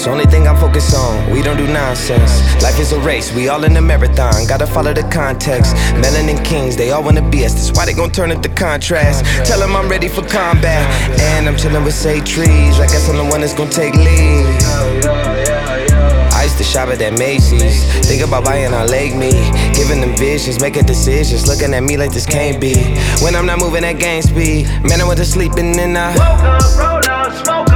It's the only thing I'm focused on. We don't do nonsense. Life is a race, we all in a marathon. Gotta follow the context. Melanin kings, they all wanna be us. That's why they gon' turn up the contrast. Tell them I'm ready for combat. And I'm chillin' with shade trees. I guess I'm the one that's gon' take lead. I used to shop at that Macy's. Think about buying on Lake Me. Giving them visions, making decisions. Looking at me like this can't be. When I'm not moving at game speed. Man, I went to sleep and then I woke up, rolled up, smoke